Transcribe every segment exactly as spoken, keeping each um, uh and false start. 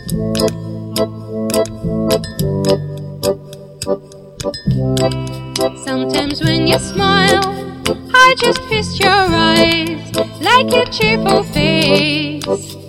Sometimes when you smile, I just feast your eyes like a cheerful face.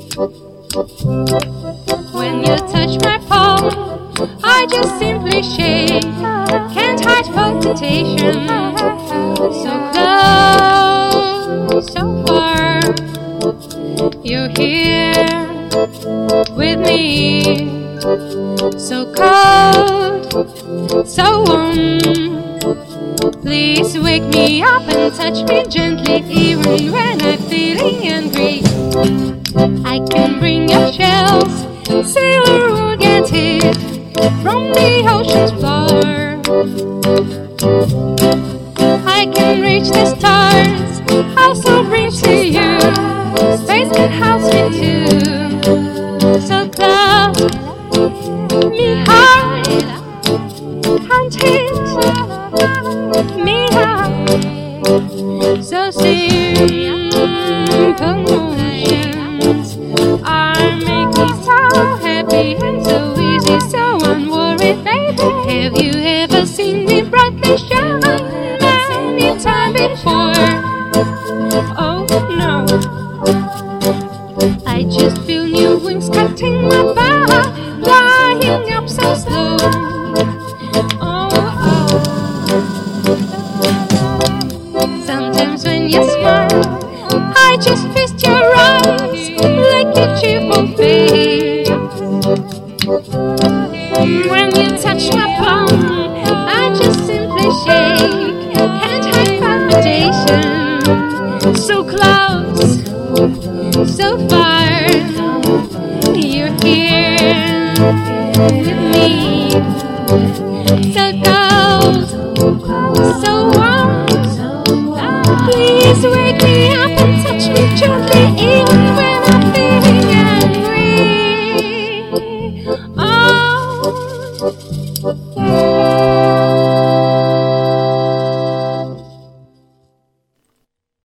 When you touch my palm, I just simply shake. Can't hide for temptation. So close, so far. You're here with me. So cold, so warm. Please wake me up and touch me gently, even when I'm feeling angry. I can bring your shells, sailor will get hit from the ocean's floor. I can reach the stars, I'll so reach to you. Space can house me too. So close, me hard, hunted me hard. So simple motions are make me so happy and so easy, so unworried, baby. Have you ever seen me brightly shine any time before? Oh no, I just feel new wings cutting my back, flying up so slow. Oh, oh. Sometimes when you smile, I just feast your eyes like a cheerful face. When you touch my palm, I just simply shake. Can't hide palpitation. So close, so far. You're here with me.